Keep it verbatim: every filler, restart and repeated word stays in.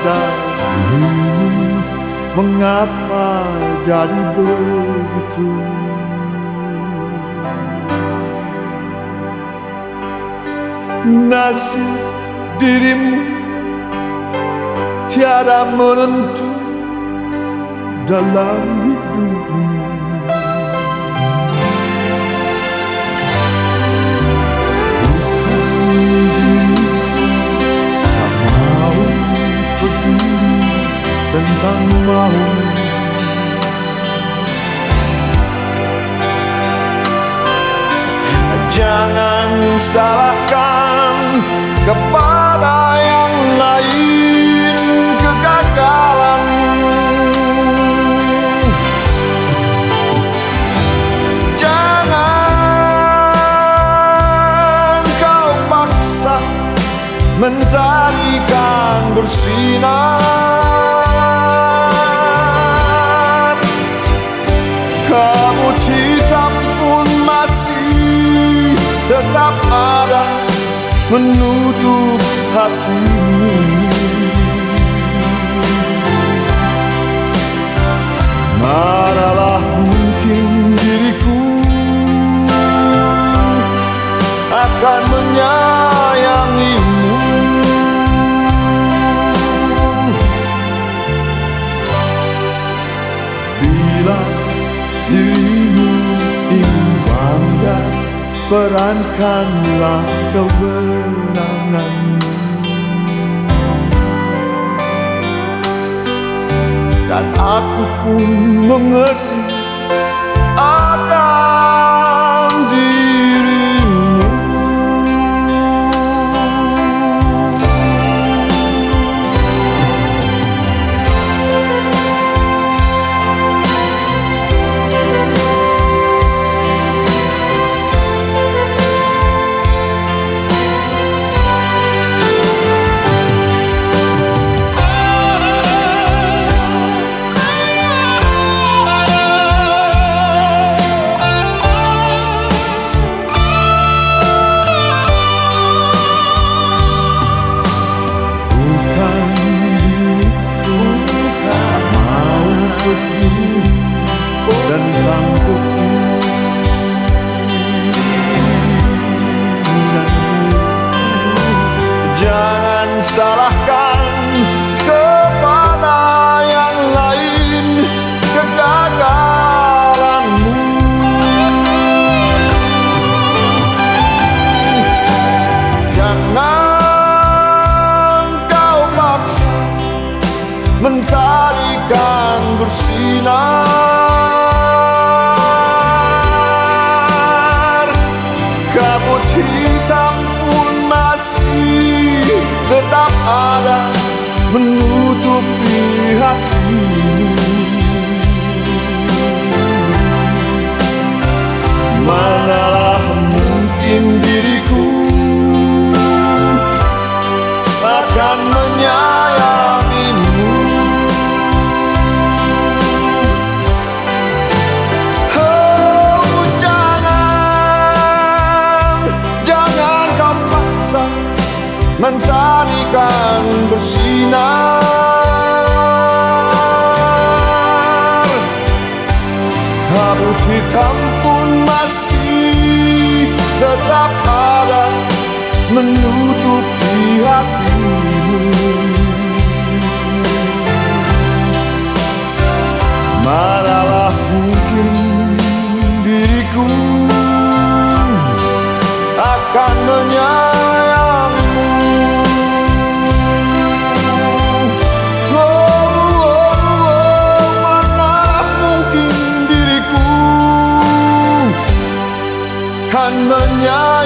pada dirimu, mengapa jadi begitu? Nasib dirimu tiada menentu dalam hidupmu. Tentang mau jangan salahkan kepada yang lain kegagalan. Jangan kau paksa mentarikan bersinar. Kabut hitam pun masih tetap ada menutup hatimu. Manalah mungkin diriku akan menyayangimu bila dirimu ingin bangga, perankanlah kewenanganmu. Dan aku pun mengerti akan dirimu. Jangan salahkan kepada yang lain kegagalanmu. Jangan kau paksa mentarikan bersinar. Kabut hitam pun masih tetap ada menutupi hatimu. Manalah mungkin diriku akan menyayangimu. Oh, jangan, jangan kau paksa mentarikan bersinar. Kabut hitam pun masih tetap ada menutupi hatimu. Manalah mungkin diriku akan menyayangimu. Oh, oh, oh, manalah mungkin diriku akan menyayangimu.